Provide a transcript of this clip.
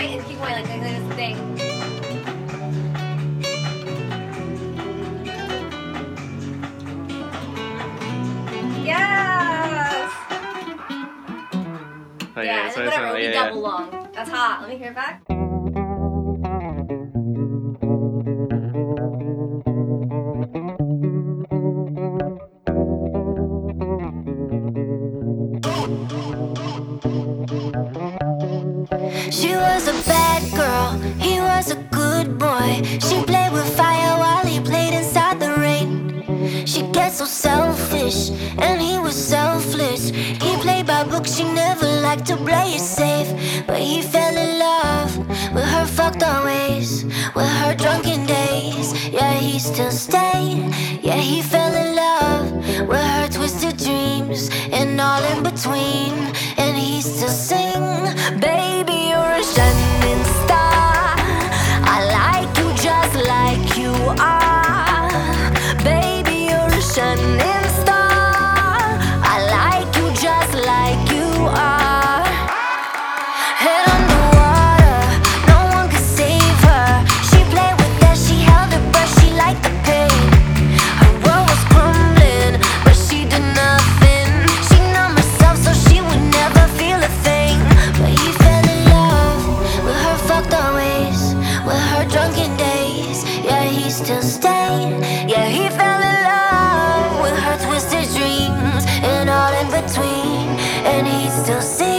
point and keep going like this thing. Yes! Oh, Yeah, and so then whatever, it'll be yeah. double long. That's hot. Let me hear it back. She was a bad girl, he was a good boy. She played with fire while he played inside the rain. She gets so selfish, and he was selfless. He played by books, she never liked to play it safe. But he fell in love with her fucked up ways, with her drunken days. Yeah, he still stayed. Yeah, he fell in love with her twisted dreams and all in between. And he still sing, baby, you're a shining star. I like you just like you are. Baby, you're a shining star. I like you just like you are. Head underwater, no one could save her. She played with that, she held her breath, she liked the pain. Her world was crumbling, but she did nothing. She numbed herself so she would never feel a thing. But he fell in love with her fucked up ways, with her drunken days. Yeah, he still stayed. Yeah, he fell in love with her twisted dreams and all in between. And he still sings.